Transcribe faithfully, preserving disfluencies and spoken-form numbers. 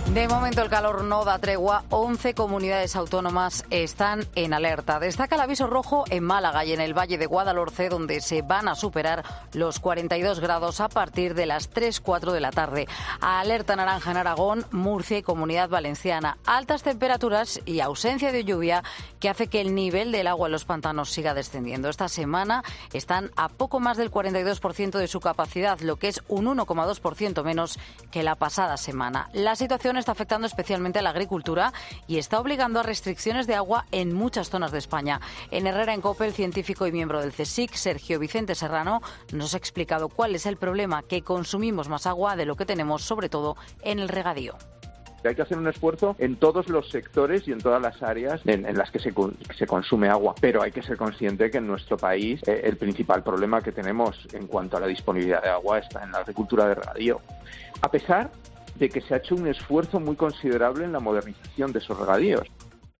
De momento el calor no da tregua. once comunidades autónomas están en alerta. Destaca el aviso rojo en Málaga y en el Valle de Guadalhorce, donde se van a superar los cuarenta y dos grados a partir de las tres cuatro de la tarde. Alerta naranja en Aragón, Murcia y Comunidad Valenciana. Altas temperaturas y ausencia de lluvia que hace que el nivel del agua en los pantanos siga descendiendo. Esta semana están a poco más del cuarenta y dos por ciento de su capacidad, lo que es un uno coma dos por ciento menos que la pasada semana. La situación está afectando especialmente a la agricultura y está obligando a restricciones de agua en muchas zonas de España. En Herrera en COPE, el científico y miembro del CSIC, Sergio Vicente Serrano, nos ha explicado cuál es el problema: que consumimos más agua de lo que tenemos, sobre todo en el regadío. Hay que hacer un esfuerzo en todos los sectores y en todas las áreas en, en las que se, se consume agua, pero hay que ser consciente que en nuestro país eh, el principal problema que tenemos en cuanto a la disponibilidad de agua está en la agricultura de regadío. A pesar de que se ha hecho un esfuerzo muy considerable en la modernización de esos regadíos.